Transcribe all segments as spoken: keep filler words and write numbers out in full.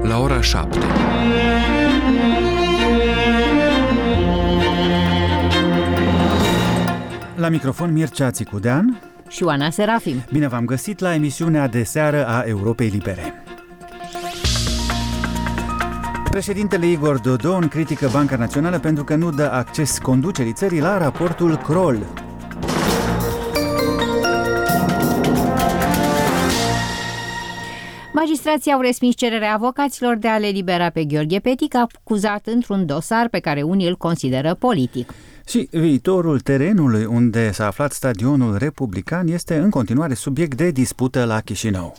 la ora șapte. La microfon Mircea Țicudean și Oana Serafim. Bine v-am găsit la emisiunea de seară a Europei Libere. Președintele Igor Dodon critică Banca Națională pentru că nu dă acces conducerii țării la raportul Kroll. Magistrații au respins cererea avocaților de a le libera pe Gheorghe Petic, acuzat într-un dosar pe care unii îl consideră politic. Și viitorul terenului unde s-a aflat stadionul republican este în continuare subiect de dispută la Chișinău.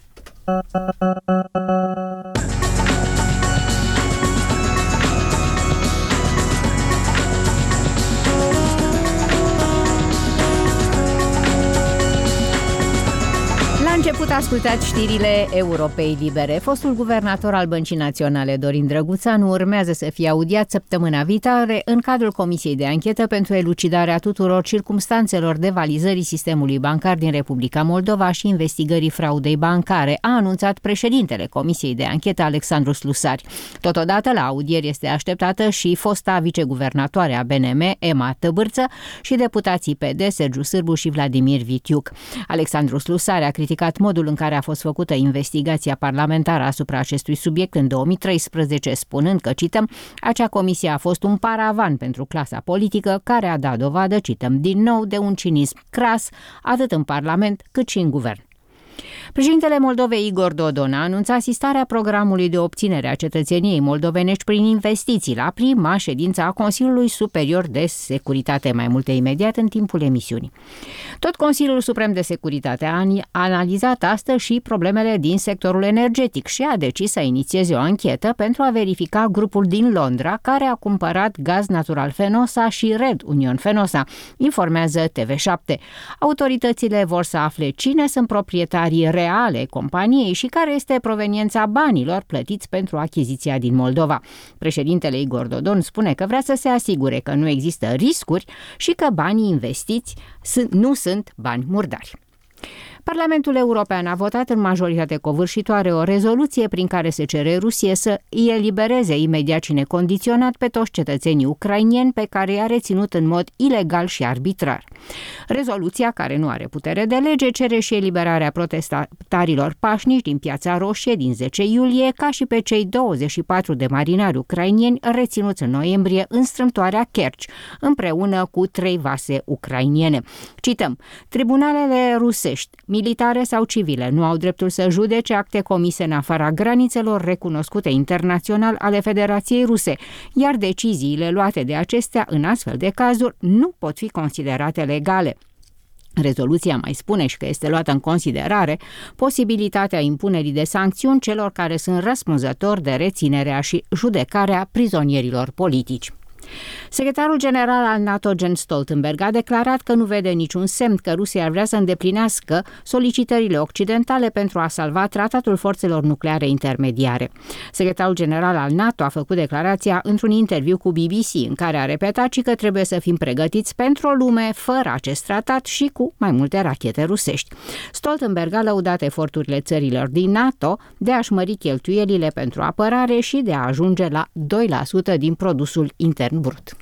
La început ascultați știrile Europei Libere. Fostul guvernator al Băncii Naționale, Dorin Drăguțanu, urmează să fie audiat săptămâna viitoare în cadrul Comisiei de Anchetă pentru elucidarea tuturor circumstanțelor devalizării sistemului bancar din Republica Moldova și investigării fraudei bancare, a anunțat președintele Comisiei de Anchetă, Alexandru Slusari. Totodată, la audieri este așteptată și fosta viceguvernatoare a B N M, Emma Tăbârță, și deputații P D, Sergiu Sârbu și Vladimir Vitiuc. Alexandru Slusari a criticat modul în care a fost făcută investigația parlamentară asupra acestui subiect în două mii treisprezece, spunând că, cităm, acea comisie a fost un paravan pentru clasa politică care a dat dovadă, cităm din nou, de un cinism cras, atât în Parlament cât și în guvern. Președintele Moldovei Igor Dodon a anunțat asistarea programului de obținere a cetățeniei moldovenești prin investiții la prima ședință a Consiliului Superior de Securitate. Mai multe imediat în timpul emisiunii. Tot Consiliul Suprem de Securitate a analizat astăzi și problemele din sectorul energetic și a decis să inițieze o anchetă pentru a verifica grupul din Londra care a cumpărat gaz natural Fenosa și Red Union Fenosa, informează T V șapte. Autoritățile vor să afle cine sunt proprietarii reale companiei și care este proveniența banilor plătiți pentru achiziția din Moldova. Președintele Igor Dodon spune că vrea să se asigure că nu există riscuri și că banii investiți nu sunt bani murdari. Parlamentul European a votat în majoritate covârșitoare o rezoluție prin care se cere Rusiei să îi elibereze imediat și necondiționat pe toți cetățenii ucraineni pe care i-a reținut în mod ilegal și arbitrar. Rezoluția, care nu are putere de lege, cere și eliberarea protestatarilor pașnici din Piața Roșie din zece iulie, ca și pe cei douăzeci și patru de marinari ucraineni reținuți în noiembrie în strâmtoarea Kerch, împreună cu trei vase ucrainene. Cităm, tribunalele rusești, militare sau civile, nu au dreptul să judece acte comise în afara granițelor recunoscute internațional ale Federației Ruse, iar deciziile luate de acestea în astfel de cazuri nu pot fi considerate legale. Rezoluția mai spune și că este luată în considerare posibilitatea impunerii de sancțiuni celor care sunt răspunzători de reținerea și judecarea prizonierilor politici. Secretarul general al NATO, Jens Stoltenberg, a declarat că nu vede niciun semn că Rusia ar vrea să îndeplinească solicitările occidentale pentru a salva tratatul forțelor nucleare intermediare. Secretarul general al NATO a făcut declarația într-un interviu cu B B C, în care a repetat și că trebuie să fim pregătiți pentru o lume fără acest tratat și cu mai multe rachete rusești. Stoltenberg a lăudat eforturile țărilor din NATO de a-și mări cheltuielile pentru apărare și de a ajunge la doi la sută din produsul intern brut.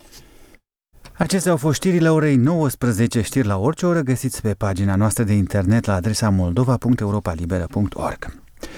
Acestea au fost știrile orei nouăsprezece. Știri la orice oră găsiți pe pagina noastră de internet la adresa moldova punct europa liberă punct org.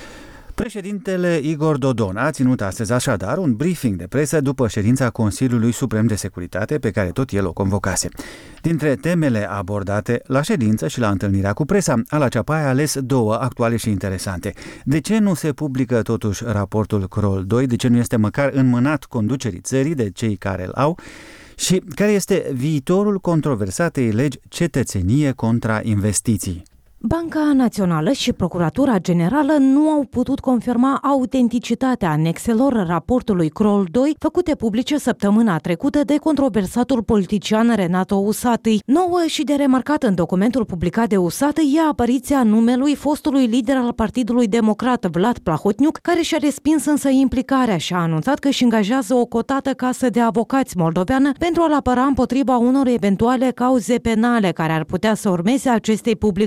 Președintele Igor Dodon a ținut astăzi așadar un briefing de presă după ședința Consiliului Suprem de Securitate pe care tot el o convocase. Dintre temele abordate la ședință și la întâlnirea cu presa, Ala Ceapai a ales două actuale și interesante. De ce nu se publică totuși raportul Kroll doi? De ce nu este măcar înmânat conducerii țării de cei care îl au? Și care este viitorul controversatei legi cetățenie contra investiții? Banca Națională și Procuratura Generală nu au putut confirma autenticitatea anexelor raportului Kroll doi făcute publice săptămâna trecută de controversatul politician Renato Usatăi. Nouă și de remarcat în documentul publicat de Usatăi e apariția numelui fostului lider al Partidului Democrat Vlad Plahotniuc, care și-a respins însă implicarea și a anunțat că își angajează o cotată casă de avocați moldoveană pentru a-l apăra împotriva unor eventuale cauze penale care ar putea să urmeze acestei publicări.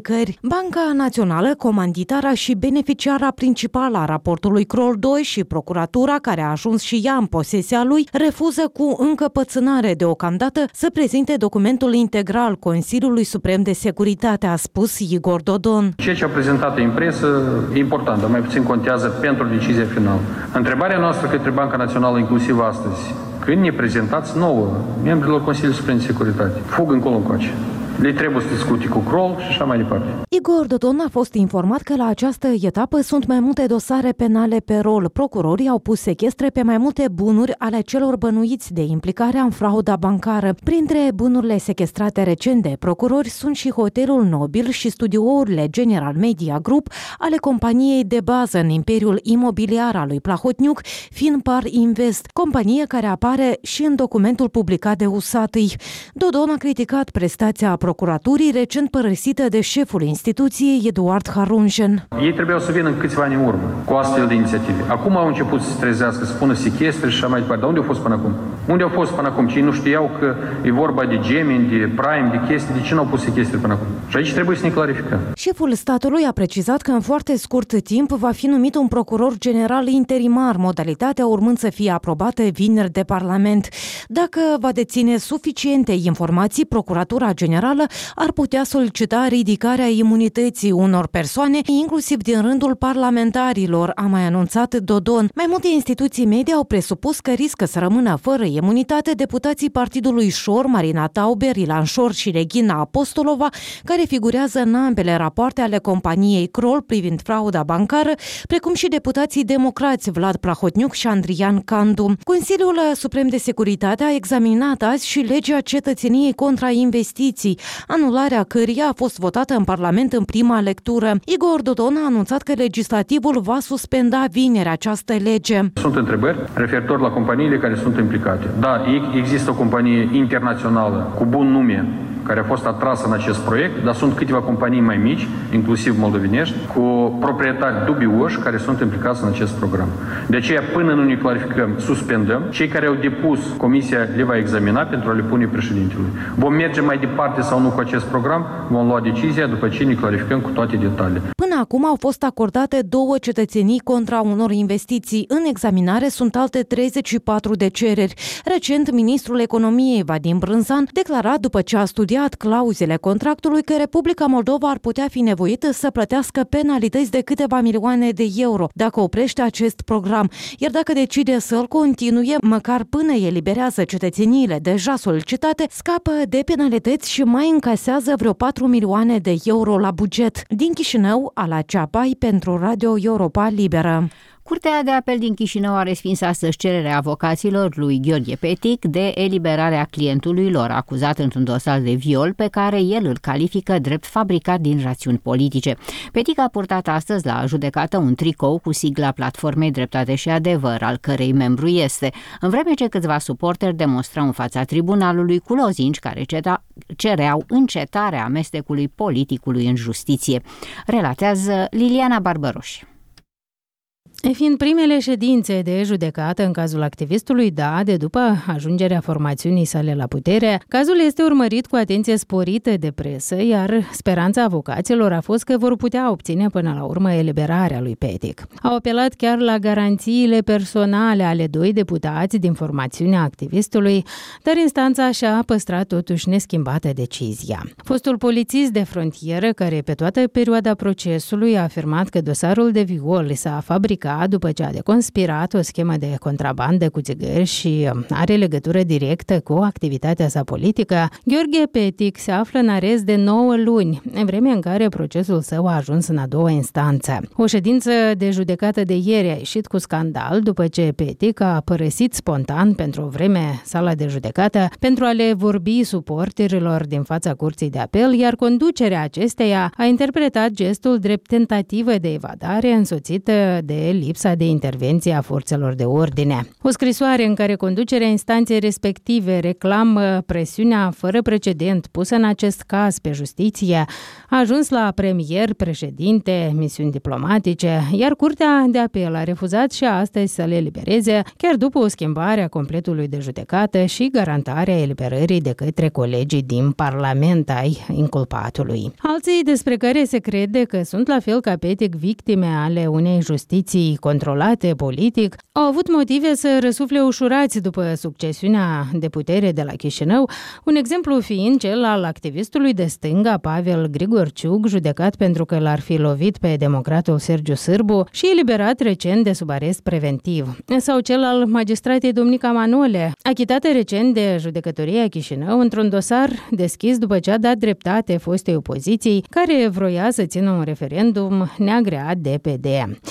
Banca Națională, comanditara și beneficiara principală a raportului Kroll doi și procuratura, care a ajuns și ea în posesia lui, refuză cu încăpățânare deocamdată să prezinte documentul integral Consiliului Suprem de Securitate, a spus Igor Dodon. Ceea ce a prezentat în presă e important, dar mai puțin contează pentru decizia finală. Întrebarea noastră către Banca Națională, inclusiv astăzi, când ne prezentați nouă, membrilor Consiliului Suprem de Securitate, fug încolo încoace. Le trebuie să discute cu Kroll și așa mai departe. Igor Dodon a fost informat că la această etapă sunt mai multe dosare penale pe rol. Procurorii au pus sechestre pe mai multe bunuri ale celor bănuiți de implicarea în frauda bancară. Printre bunurile sechestrate recent de procurori sunt și hotelul Nobil și studiourile General Media Group ale companiei de bază în imperiul imobiliar al lui Plahotniuc, Finpar Invest, companie care apare și în documentul publicat de U S A T I. Dodon a criticat prestația procuraturii recent părăsită de șeful instituției, Eduard Harunjen. Ei trebuiau să vină în câțiva ani în urmă cu astfel de inițiative. Acum au început să se trezească, să spună sechestre și așa mai departe. Dar unde au fost până acum? Unde au fost până acum? Cei nu știau că e vorba de gemeni, de prime, de chestii. De ce nu au pus sechestre până acum? Și aici trebuie să ne clarificăm. Șeful statului a precizat că în foarte scurt timp va fi numit un procuror general interimar, modalitatea urmând să fie aprobată vineri de Parlament. Dacă va deține suficiente informații, Procuratura Generală ar putea solicita ridicarea imunității unor persoane, inclusiv din rândul parlamentarilor, a mai anunțat Dodon. Mai multe instituții media au presupus că riscă să rămână fără imunitate deputații Partidului Șor, Marina Tauber, Ilan Șor și Regina Apostolova, care figurează în ambele rapoarte ale companiei Kroll privind frauda bancară, precum și deputații democrați Vlad Plahotniuc și Andrian Candu. Consiliul Suprem de Securitate a examinat azi și legea cetățeniei contra investiții, anularea căreia a fost votată în Parlament în prima lectură. Igor Dodon a anunțat că legislativul va suspenda vineri această lege. Sunt întrebări referitor la companiile care sunt implicate. Da, există o companie internațională cu bun nume care a fost atrasă în acest proiect, dar sunt câteva companii mai mici, inclusiv moldovenești, cu proprietari dubioși care sunt implicați în acest program. De aceea, până nu ne clarificăm, suspendăm. Cei care au depus, comisia le va examina pentru a le pune președintelui. Vom merge mai departe sau nu cu acest program, vom lua decizia după ce ne clarificăm cu toate detaliile. Până acum au fost acordate două cetățenii contra unor investiții. În examinare sunt alte treizeci și patru de cereri. Recent, ministrul economiei Vadim Brânzan declara după ce a studiat clauzele contractului că Republica Moldova ar putea fi nevoită să plătească penalități de câteva milioane de euro dacă oprește acest program, iar dacă decide să-l continue, măcar până eliberează cetățeniile deja solicitate, scapă de penalități și mai încasează vreo patru milioane de euro la buget. Din Chișinău, Ala Ceapai pentru Radio Europa Liberă. Curtea de apel din Chișinău a respins astăzi cererea avocaților lui Gheorghe Petic de eliberarea clientului lor, acuzat într-un dosar de viol pe care el îl califică drept fabricat din rațiuni politice. Petic a purtat astăzi la judecată un tricou cu sigla Platformei Dreptate și Adevăr, al cărei membru este, în vreme ce câțiva suporteri demonstrau în fața tribunalului cu lozinci care ceta, cereau încetarea amestecului politicului în justiție. Relatează Liliana Barbăroș. Fiind primele ședințe de judecată în cazul activistului Dade după ajungerea formațiunii sale la putere, cazul este urmărit cu atenție sporită de presă, iar speranța avocaților a fost că vor putea obține până la urmă eliberarea lui Petic. Au apelat chiar la garanțiile personale ale doi deputați din formațiunea activistului, dar instanța și-a păstrat totuși neschimbată decizia. Fostul polițist de frontieră, care pe toată perioada procesului a afirmat că dosarul de viol s-a fabricat după ce a deconspirat o schemă de contrabandă cu țigări și are legătură directă cu activitatea sa politică, Gheorghe Petic se află în arest de nouă luni, în vremea în care procesul său a ajuns în a doua instanță. O ședință de judecată de ieri a ieșit cu scandal după ce Petic a părăsit spontan pentru o vreme sala de judecată pentru a le vorbi suporterilor din fața curții de apel, iar conducerea acesteia a interpretat gestul drept tentativă de evadare însoțită de lipsa de intervenție a forțelor de ordine. O scrisoare în care conducerea instanței respective reclamă presiunea fără precedent pusă în acest caz pe justiție a ajuns la premier, președinte, misiuni diplomatice, iar Curtea de Apel a refuzat și astăzi să le elibereze, chiar după o schimbare a completului de judecată și garantarea eliberării de către colegii din Parlament ai inculpatului. Alții despre care se crede că sunt la fel ca Petic victime ale unei justiții controlate politic au avut motive să răsufle ușurați după succesiunea de putere de la Chișinău, un exemplu fiind cel al activistului de stânga Pavel Grigorciuc, judecat pentru că l-ar fi lovit pe democratul Sergiu Sârbu și eliberat recent de sub arest preventiv, sau cel al magistratei Dumnica Manole, achitată recent de judecătoria Chișinău într-un dosar deschis după ce a dat dreptate fostei opoziții care vroia să țină un referendum neagreat de P D.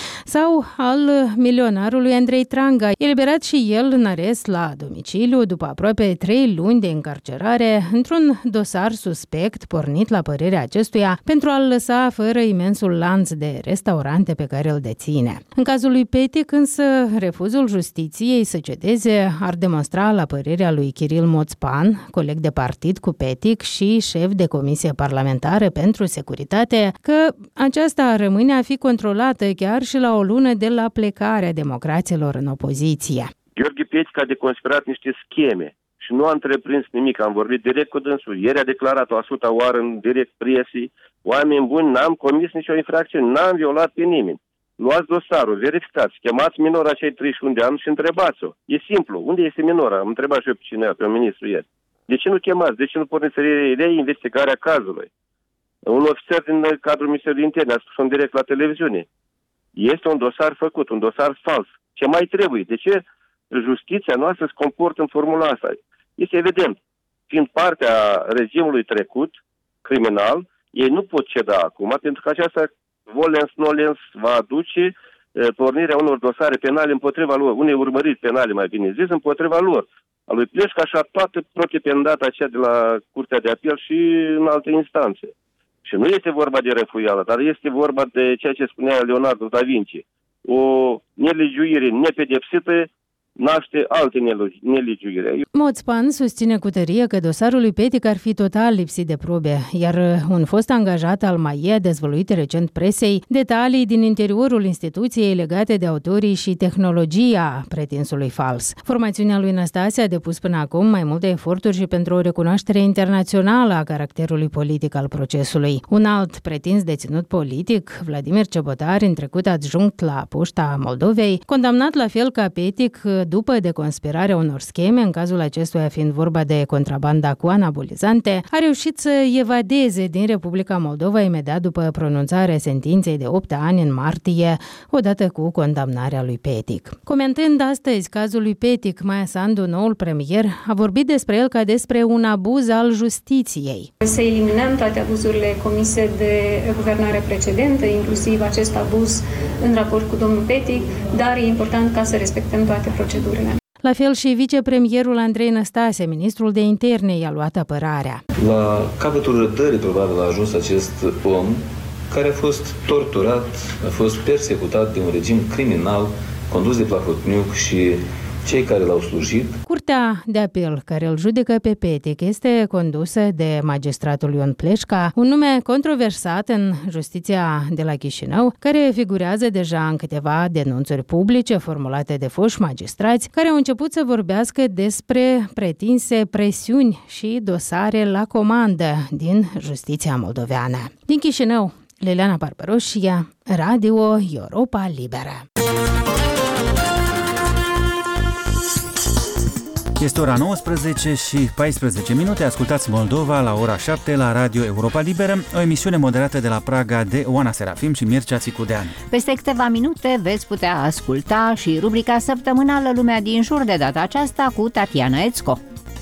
Sau al milionarului Andrei Tranga, eliberat și el în arest la domiciliu după aproape trei luni de încarcerare într-un dosar suspect pornit la părerea acestuia pentru a-l lăsa fără imensul lanț de restaurante pe care îl deține. În cazul lui Petic însă, refuzul justiției să cedeze ar demonstra la părerea lui Kiril Moțpan, coleg de partid cu Petic și șef de comisie parlamentară pentru securitate, că aceasta rămâne a fi controlată chiar și la o lună de la plecarea democraților în opoziție. Gheorghe Petic a deconspirat niște scheme și nu a întreprins nimic. Am vorbit direct cu dânsul. Ieri a declarat o sută oară în direct presii. Oameni buni, n-am comis nicio infracțiune, n-am violat pe nimeni. Luați dosarul, verificați, chemați minora cei treizeci și unu de ani și întrebați-o. E simplu. Unde este minora? Am întrebat și eu pe cineva, pe un ministru ieri. De ce nu chemați? De ce nu porniți reinvestigarea cazului? Un ofițer din cadrul Ministerului Interne a spus direct la televiziune. Este un dosar făcut, un dosar fals. Ce mai trebuie? De ce justiția noastră se comportă în formula asta? Este evident. Fiind partea regimului trecut, criminal, ei nu pot ceda acum, pentru că aceasta volens-nolens va aduce e, pornirea unor dosare penale împotriva lor, unei urmăriri penale, mai bine zis, împotriva lor. A lui Pleșca și a toată protependata aceea de la Curtea de Apel și în alte instanțe. Și nu este vorba de refuială, dar este vorba de ceea ce spunea Leonardo da Vinci. O nelegiuire nepedepsită naște alte nelegiuire. Moțpan susține cu tărie că dosarul lui Petic ar fi total lipsit de probe, iar un fost angajat al M A I E a dezvăluit recent presei detalii din interiorul instituției legate de autorii și tehnologia pretinsului fals. Formațiunea lui Năstase a depus până acum mai multe eforturi și pentru o recunoaștere internațională a caracterului politic al procesului. Un alt pretins deținut politic, Vladimir Cebotar, în trecut adjunct la Poșta Moldovei, condamnat la fel ca Petic după deconspirarea unor scheme, în cazul acestuia fiind vorba de contrabanda cu anabolizante, a reușit să evadeze din Republica Moldova imediat după pronunțarea sentinței de opt ani în martie, odată cu condamnarea lui Petic. Comentând astăzi cazul lui Petic, Maia Sandu, noul premier, a vorbit despre el ca despre un abuz al justiției. Să eliminăm toate abuzurile comise de guvernarea precedentă, inclusiv acest abuz în raport cu domnul Petic, dar e important ca să respectăm toate procedurile. La fel și vicepremierul Andrei Năstase, ministrul de interne, i-a luat apărarea. La capătul răbdării probabil a ajuns acest om care a fost torturat, a fost persecutat de un regim criminal condus de Plahotniuc și cei care l-au slujit. Curtea de apel care îl judecă pe Petic este condusă de magistratul Ion Pleșca, un nume controversat în justiția de la Chișinău, care figurează deja în câteva denunțuri publice formulate de foști magistrați, care au început să vorbească despre pretinse presiuni și dosare la comandă din justiția moldoveană. Din Chișinău, Liliana Barbaroșia, Radio Europa Liberă. Este ora nouăsprezece și paisprezece minute. Ascultați Moldova la ora șapte la Radio Europa Liberă, o emisiune moderată de la Praga de Oana Serafim și Mircea Țicudean. Peste câteva minute veți putea asculta și rubrica săptămânală Lumea din jur, de data aceasta cu Tatiana Ețco.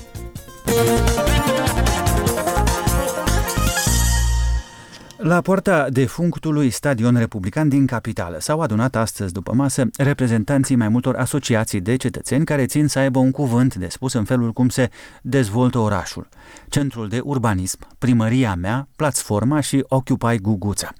La poarta defunctului Stadion Republican din capitală s-au adunat astăzi după masă reprezentanții mai multor asociații de cetățeni care țin să aibă un cuvânt de spus în felul cum se dezvoltă orașul. Centrul de Urbanism, Primăria Mea, Platforma și Occupy Guguța.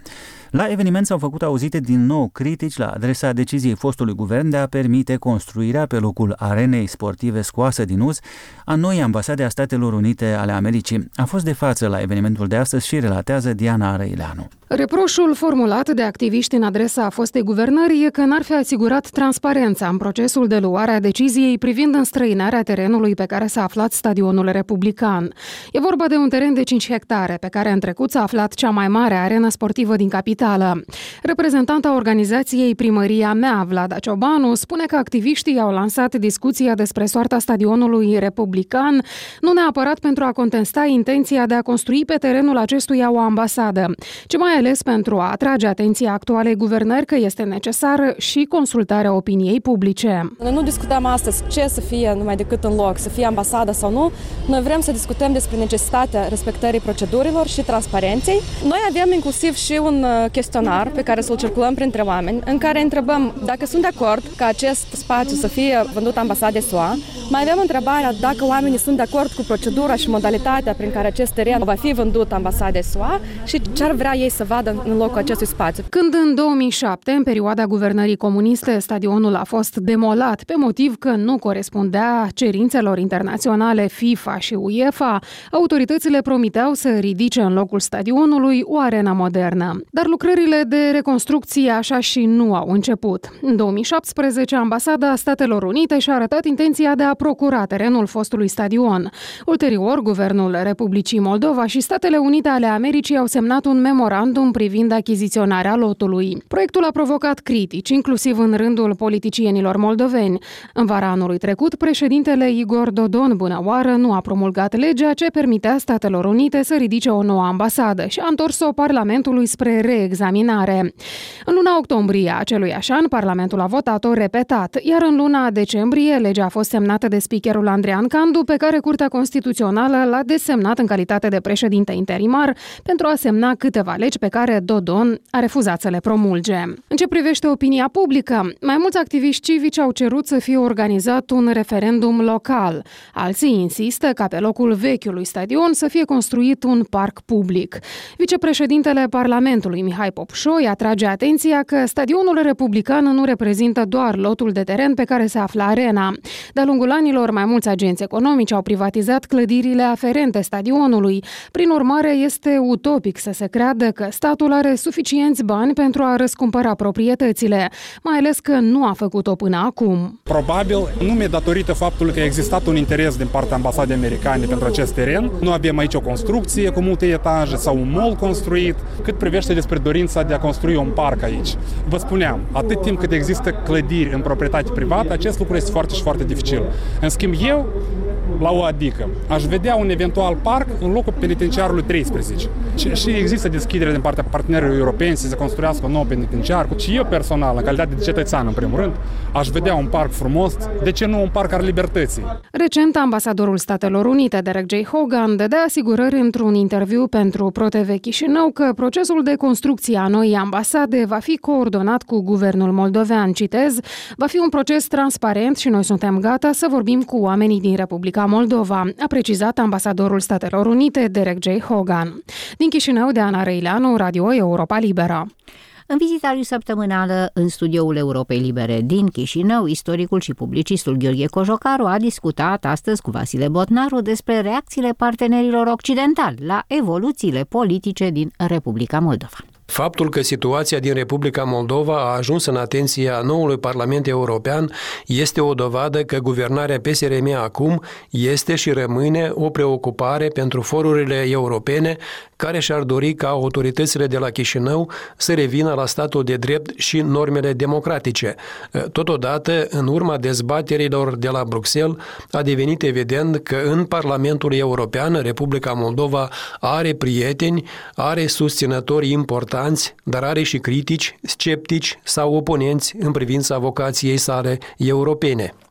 La eveniment s-au făcut auzite din nou critici la adresa deciziei fostului guvern de a permite construirea pe locul arenei sportive scoasă din uz a noii ambasade a Statelor Unite ale Americii. A fost de față la evenimentul de astăzi și relatează Diana Răileanu. Reproșul formulat de activiști în adresa fostei guvernări e că n-ar fi asigurat transparența în procesul de luare a deciziei privind înstrăinarea terenului pe care s-a aflat stadionul republican. E vorba de un teren de cinci hectare pe care în trecut s-a aflat cea mai mare arenă sportivă din capitală. Reprezentanta organizației Primăria Mea, Vlada Ciobanu, spune că activiștii au lansat discuția despre soarta stadionului republican, nu neapărat pentru a contesta intenția de a construi pe terenul acestuia o ambasadă, ci mai ales pentru a atrage atenția actualei guvernări că este necesară și consultarea opiniei publice. Noi nu discutăm astăzi ce să fie numai decât în loc, să fie ambasadă sau nu. Noi vrem să discutăm despre necesitatea respectării procedurilor și transparenței. Noi avem inclusiv și un chestionar pe care să-l circulăm printre oameni, în care întrebăm dacă sunt de acord ca acest spațiu să fie vândut ambasadei S U A. Mai avem întrebarea dacă oamenii sunt de acord cu procedura și modalitatea prin care acest teren va fi vândut ambasadei S U A și ce ar vrea ei să vadă în locul acestui spațiu. Când în două mii șapte, în perioada guvernării comuniste, stadionul a fost demolat pe motiv că nu corespundea cerințelor internaționale FIFA și UEFA, autoritățile promiteau să ridice în locul stadionului o arenă modernă. Dar lucrările de reconstrucție așa și nu au început. În două mii șaptesprezece, Ambasada Statelor Unite și-a arătat intenția de a procura terenul fostului stadion. Ulterior, Guvernul Republicii Moldova și Statele Unite ale Americii au semnat un memorandum privind achiziționarea lotului. Proiectul a provocat critici, inclusiv în rândul politicienilor moldoveni. În vara anului trecut, președintele Igor Dodon Bunăoară nu a promulgat legea ce permitea Statelor Unite să ridice o nouă ambasadă și a întors-o Parlamentului spre reexaminare. În luna octombrie a aceluiași an, Parlamentul a votat-o repetat, iar în luna decembrie, legea a fost semnată de speakerul Andrean Candu, pe care Curtea Constituțională l-a desemnat în calitate de președinte interimar pentru a semna câteva legi pe care Dodon a refuzat să le promulge. În ce privește opinia publică, mai mulți activiști civici au cerut să fie organizat un referendum local. Alții insistă ca pe locul vechiului stadion să fie construit un parc public. Vicepreședintele Parlamentului Mihai Popșoi atrage atenția că stadionul republican nu reprezintă doar lotul de teren pe care se află arena. De-a lungul anilor, mai mulți agenți economici au privatizat clădirile aferente stadionului. Prin urmare, este utopic să se creadă că statul are suficienți bani pentru a răscumpăra proprietățile, mai ales că nu a făcut-o până acum. Probabil, nume datorită faptului că a existat un interes din partea ambasadei americane pentru acest teren. Nu avem aici o construcție cu multe etaje sau un mall construit, cât privește despre dorința de a construi un parc aici. Vă spuneam, atât timp cât există clădiri în proprietate privată, acest lucru este foarte și foarte dificil. În schimb, eu, la o adică, aș vedea un eventual parc în locul penitenciarului treisprezece. Și, și există deschidere din partea partenerilor europeni să se construiască un nou penitenciar. Și eu personal, în calitate de cetățean, în primul rând, aș vedea un parc frumos, de ce nu un parc al libertății? Recent, ambasadorul Statelor Unite, Derek J. Hogan, dădea asigurări într-un interviu pentru ProTV Chișinău că procesul de construcție a noii ambasade va fi coordonat cu guvernul moldovean. Citez, va fi un proces transparent și noi suntem gata să vorbim cu oamenii din Republica Moldova, a precizat ambasadorul Statelor Unite, Derek J. Hogan. Din Chișinău, de Ana Răileanu, Radio Europa Liberă. În vizita lui săptămânală în studioul Europei Libere din Chișinău, istoricul și publicistul Gheorghe Cojocaru a discutat astăzi cu Vasile Botnaru despre reacțiile partenerilor occidentali la evoluțiile politice din Republica Moldova. Faptul că situația din Republica Moldova a ajuns în atenția noului Parlament European este o dovadă că guvernarea P S R M acum este și rămâne o preocupare pentru forurile europene care și-ar dori ca autoritățile de la Chișinău să revină la statul de drept și normele democratice. Totodată, în urma dezbaterilor de la Bruxelles, a devenit evident că în Parlamentul European Republica Moldova are prieteni, are susținători importanți, dar are și critici, sceptici sau oponenți în privința vocației sale europene.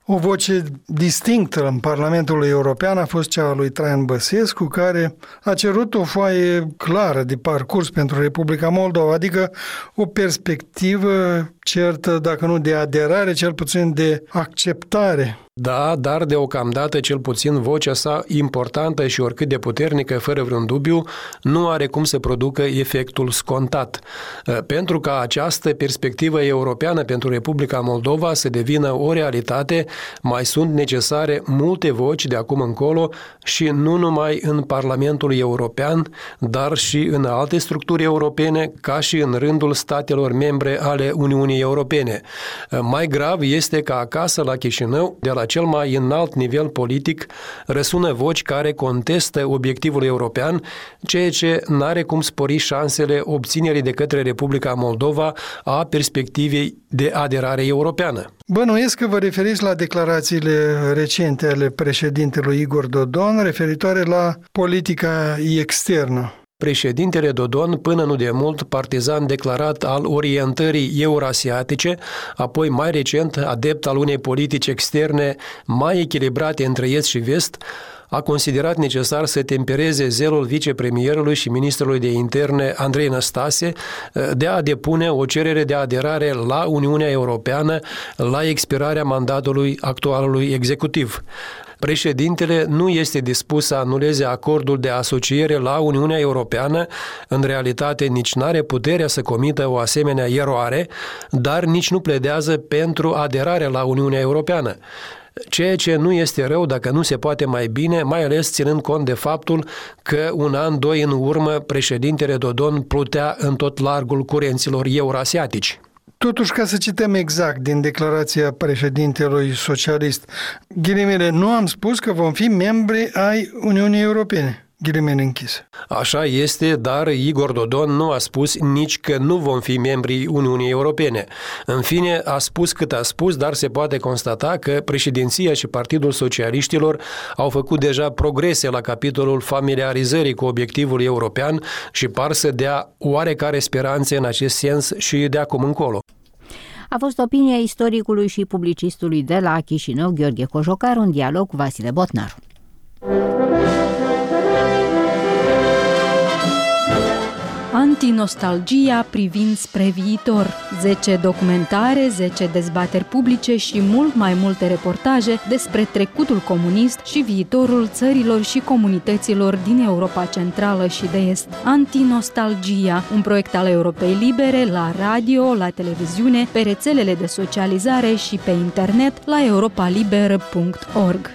O voce distinctă în Parlamentul European a fost cea a lui Traian Băsescu, care a cerut o foaie clară de parcurs pentru Republica Moldova, adică o perspectivă certă, dacă nu de aderare, cel puțin de acceptare. Da, dar deocamdată, cel puțin, vocea sa importantă și oricât de puternică, fără vreun dubiu, nu are cum să producă efectul scontat. Pentru ca această perspectivă europeană pentru Republica Moldova să devină o realitate, mai sunt necesare multe voci de acum încolo și nu numai în Parlamentul European, dar și în alte structuri europene, ca și în rândul statelor membre ale Uniunii Europene. Mai grav este că acasă la Chișinău, de la cel mai înalt nivel politic, răsună voci care contestă obiectivul european, ceea ce n-are cum spori șansele obținerii de către Republica Moldova a perspectivei de aderare europeană. Bănuiesc că vă referiți la declarațiile recente ale președintelui Igor Dodon referitoare la politica externă. Președintele Dodon, până nu de mult partizan declarat al orientării eurasiatice, apoi mai recent adept al unei politici externe mai echilibrate între est și vest, a considerat necesar să tempereze zelul vicepremierului și ministrului de interne Andrei Năstase de a depune o cerere de aderare la Uniunea Europeană la expirarea mandatului actualului executiv. Președintele nu este dispus să anuleze acordul de asociere la Uniunea Europeană, în realitate nici n-are puterea să comită o asemenea eroare, dar nici nu pledează pentru aderarea la Uniunea Europeană. Ceea ce nu este rău dacă nu se poate mai bine, mai ales ținând cont de faptul că un an, doi în urmă, președintele Dodon plutea în tot largul curenților eurasiatici. Totuși, ca să cităm exact din declarația președintelui socialist, ghilimele, nu am spus că vom fi membri ai Uniunii Europene. Ghilimele închise. Așa este, dar Igor Dodon nu a spus nici că nu vom fi membrii Uniunii Europene. În fine, a spus cât a spus, dar se poate constata că președinția și Partidul Socialiștilor au făcut deja progrese la capitolul familiarizării cu obiectivul european și par să dea oarecare speranțe în acest sens și de acum încolo. A fost opinia istoricului și publicistului de la Chișinău, Gheorghe Cojocar, un dialog cu Vasile Botnaru. Antinostalgia privind spre viitor. zece documentare, zece dezbateri publice și mult mai multe reportaje despre trecutul comunist și viitorul țărilor și comunităților din Europa Centrală și de Est. Antinostalgia, un proiect al Europei Libere la radio, la televiziune, pe rețelele de socializare și pe internet la europa liberă punct org.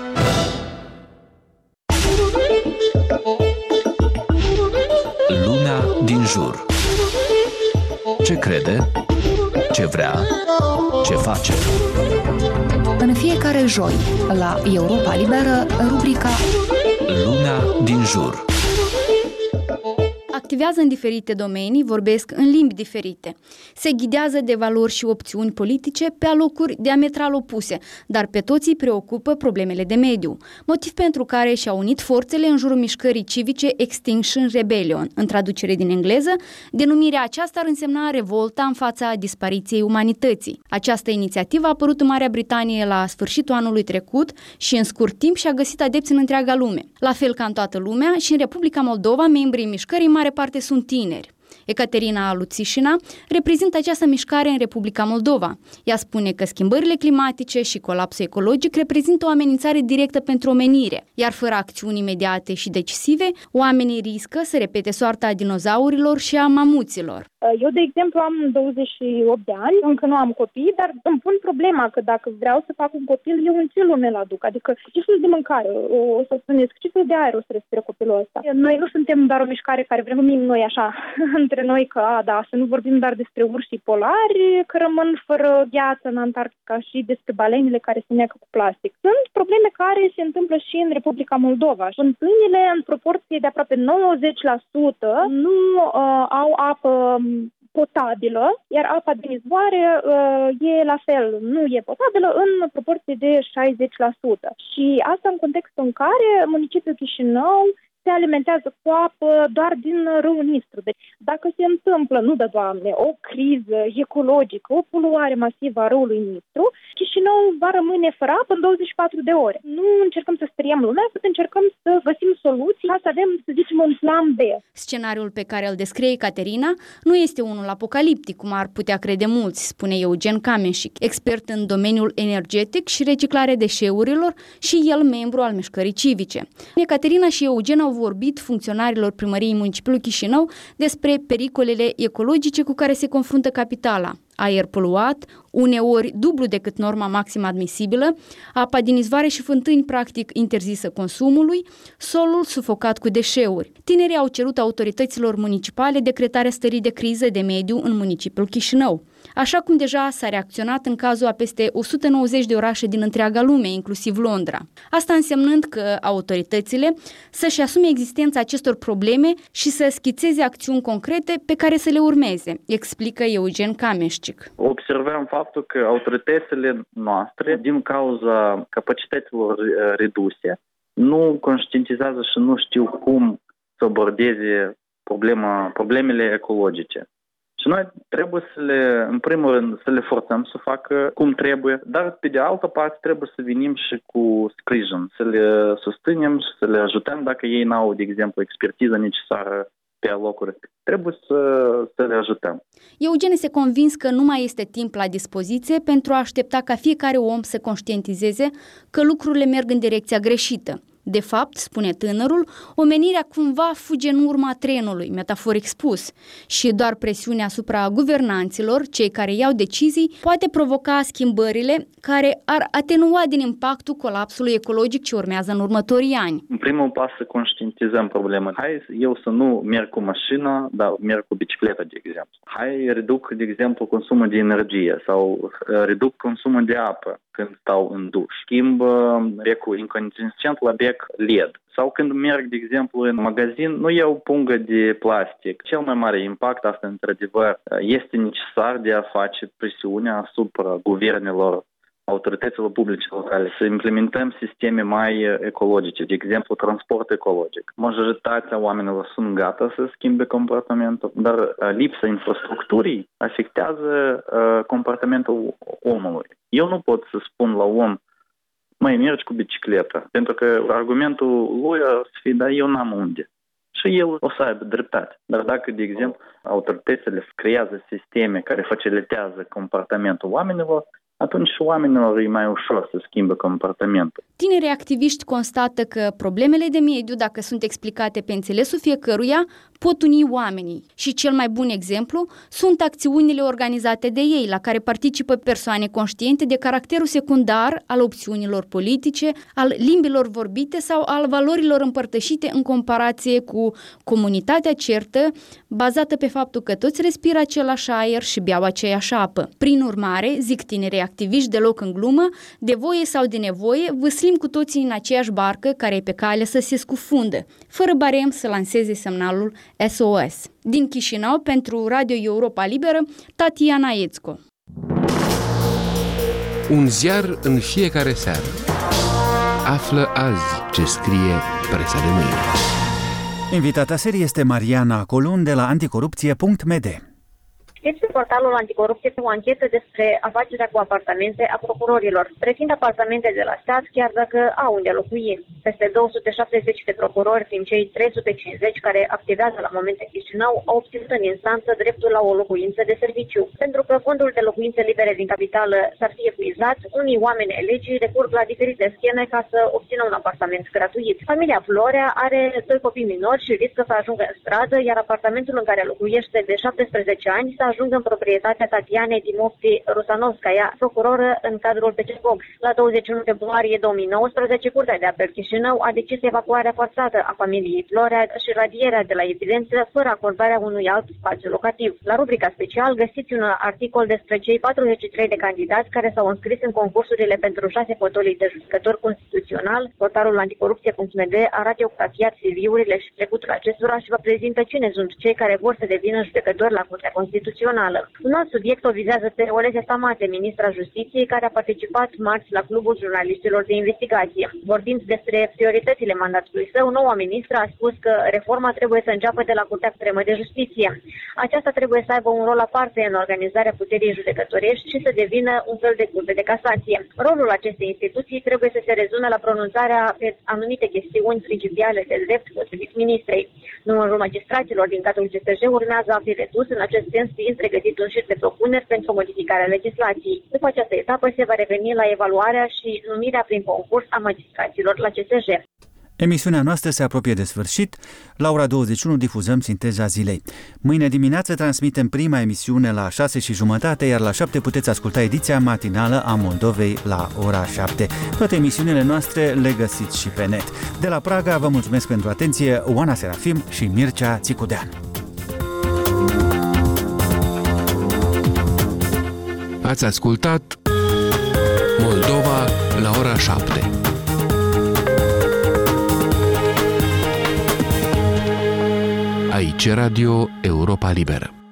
Din jur. Ce crede? Ce vrea? Ce face? În fiecare joi, la Europa Liberă, rubrica Lumea din jur. Activează în diferite domenii, vorbesc în limbi diferite. Se ghidează de valori și opțiuni politice pe alocuri diametral opuse, dar pe toți îi preocupă problemele de mediu, motiv pentru care și-au unit forțele în jurul mișcării civice Extinction Rebellion. În traducere din engleză, denumirea aceasta ar însemna revolta în fața dispariției umanității. Această inițiativă a apărut în Marea Britanie la sfârșitul anului trecut și în scurt timp și-a găsit adepți în întreaga lume. La fel ca în toată lumea, și în Republica Moldova, membrii mișcării în mare parte sunt tineri. Ecaterina Luțișina reprezintă această mișcare în Republica Moldova. Ea spune că schimbările climatice și colapsul ecologic reprezintă o amenințare directă pentru omenire, iar fără acțiuni imediate și decisive, oamenii riscă să repete soarta dinozaurilor și a mamuților. Eu, de exemplu, am douăzeci și opt de ani, încă nu am copii, dar îmi pun problema că dacă vreau să fac un copil, eu în ce lume îl aduc? Adică ce fel de mâncare o să spuneți, ce fel de aer o să respire copilul ăsta? Noi nu suntem doar o mișcare care vrem noi așa între noi că, a, da, să nu vorbim doar despre urșii polari că rămân fără gheață în Antarctica și despre balenile care se neacă cu plastic. Sunt probleme care se întâmplă și în Republica Moldova. Fântânile, în proporție de aproape nouăzeci la sută, nu uh, au apă potabilă, iar apa din izvoare uh, e la fel, nu e potabilă în proporție de șaizeci la sută. Și asta în contextul în care municipiul Chișinău se alimentează cu apă doar din râul Nistru. Deci dacă se întâmplă, nu de Doamne, o criză ecologică, o poluare masivă a râului Nistru, Chișinău va rămâne fără apă în douăzeci și patru de ore. Nu încercăm să speriem lumea, să încercăm să găsim soluții, ca să avem, să zicem, un plan B. Scenariul pe care îl descrie Caterina nu este unul apocaliptic, cum ar putea crede mulți, spune Eugen Kamenșic, expert în domeniul energetic și reciclare deșeurilor și el membru al mișcării civice. Caterina și Eugen au vorbit funcționarilor primăriei municipiului Chișinău despre pericolele ecologice cu care se confruntă capitala. Aer poluat, uneori dublu decât norma maximă admisibilă, apa din izvoare și fântâni practic interzisă consumului, solul sufocat cu deșeuri. Tinerii au cerut autorităților municipale decretarea stării de criză de mediu în municipiul Chișinău, așa cum deja s-a reacționat în cazul a peste o sută nouăzeci de orașe din întreaga lume, inclusiv Londra. Asta însemnând că autoritățile să-și asume existența acestor probleme și să schițeze acțiuni concrete pe care să le urmeze, explică Eugen Kamenșic. Observăm faptul că autoritățile noastre, din cauza capacităților reduse, nu conștientizează și nu știu cum să abordeze problema, problemele ecologice. Și noi trebuie să le, în primul rând, să le forțăm să facă cum trebuie, dar pe de altă parte trebuie să venim și cu sprijin, să le susținem și să le ajutăm dacă ei n-au, de exemplu, expertiza necesară pe locuri. Trebuie să, să le ajutăm. Eugen este convins că nu mai este timp la dispoziție pentru a aștepta ca fiecare om să conștientizeze că lucrurile merg în direcția greșită. De fapt, spune tânărul, omenirea cumva fuge în urma trenului, metaforic spus, și doar presiunea asupra guvernanților, cei care iau decizii, poate provoca schimbările care ar atenua din impactul colapsului ecologic ce urmează în următorii ani. În primul pas să conștientizăm problema. Hai eu să nu merg cu mașina, dar merg cu bicicletă, de exemplu. Hai reduc, de exemplu, consumul de energie sau reduc consumul de apă când stau în duș. Schimb becul incandescent la bec L E D. Sau când merg, de exemplu, în magazin, nu iau pungă de plastic. Cel mai mare impact, asta într-adevăr, este necesar de a face presiunea asupra guvernelor, autorităților publice locale, să implementăm sisteme mai ecologice, de exemplu, transport ecologic. Majoritatea oamenilor sunt gata să schimbe comportamentul, dar lipsa infrastructurii afectează uh, comportamentul omului. Eu nu pot să spun la om, măi, mergi cu bicicletă, pentru că argumentul lui o să fie, dar eu n-am unde. Și el o să aibă dreptate. Dar dacă, de exemplu, autoritățile creează sisteme care facilitează comportamentul oamenilor, atunci și oamenilor e mai ușor să schimbe comportamentul. Tinerii activiști constată că problemele de mediu, dacă sunt explicate pe înțelesul fiecăruia, pot uni oamenii. Și cel mai bun exemplu sunt acțiunile organizate de ei, la care participă persoane conștiente de caracterul secundar al opțiunilor politice, al limbilor vorbite sau al valorilor împărtășite în comparație cu comunitatea certă, bazată pe faptul că toți respiră același aer și beau aceeași apă. Prin urmare, zic tinerii activiști deloc în glumă, de voie sau de nevoie, vâslim cu toții în aceeași barcă care e pe cale să se scufundă, fără barem să lanseze semnalul S O S. Din Chișinău, pentru Radio Europa Liberă, Tatiana Ețco. Un ziar în fiecare seară. Află azi ce scrie presa de mâine. Invitata serie este Mariana Colun de la anticorupție punct m d. Este portalul anticorupție o anchetă despre afacerea cu apartamente a procurorilor, prefiind apartamente de la stat, chiar dacă au unde locui. Peste două sute șaptezeci de procurori din cei trei sute cincizeci care activează la moment în Chișinău au obținut în instanță dreptul la o locuință de serviciu. Pentru că fondul de locuințe libere din capitală s-ar fi epuizat, unii oameni ai legii recurg la diferite scheme ca să obțină un apartament gratuit. Familia Florea are doi copii minori și riscă să ajungă în stradă, iar apartamentul în care locuiește de șaptesprezece ani s-a ajungă în proprietatea Tatianei Timofti Rusanovskaya, procuroră în cadrul P C P O G. La douăzeci și unu februarie două mii nouăsprezece, Curtea de Apel Chișinău a decis evacuarea forțată a familiei Florea și radierea de la evidență fără acordarea unui alt spațiu locativ. La rubrica special găsiți un articol despre cei patruzeci și trei de candidați care s-au înscris în concursurile pentru șase fotolii de judecător constituțional. Portalul anticorupție punct m d a radiografiat C V-urile și trecutul acestora și vă prezintă cine sunt cei care vor să devină judecători la Curtea Constituțională. națională. Un alt subiect o vizează pe Olese Tamate, ministra Justiției, care a participat marți la Clubul Jurnaliștilor de Investigație. Vorbind despre prioritățile mandatului său, noua ministră a spus că reforma trebuie să înceapă de la Curtea Supremă de Justiție. Aceasta trebuie să aibă un rol aparte în organizarea puterii judecătorești și să devină un fel de curte de casație. Rolul acestei instituții trebuie să se rezume la pronunțarea pe anumite chestiuni principiale de drept potrivit ministrei. Numărul magistraților din cadrul C S J urmează a fi redus, în acest sens fiind pregătit un șir de propuneri pentru modificarea legislației. După această etapă se va reveni la evaluarea și numirea prin concurs a magistraților la C S J. Emisiunea noastră se apropie de sfârșit. La ora douăzeci și unu difuzăm Sinteza zilei. Mâine dimineață transmitem prima emisiune la șase și jumătate, iar la șapte puteți asculta ediția matinală a Moldovei la ora șapte. Toate emisiunile noastre le găsiți și pe net. De la Praga vă mulțumesc pentru atenție, Oana Serafim și Mircea Țicudean. Ați ascultat Moldova la ora șapte. Aici Radio Europa Liberă.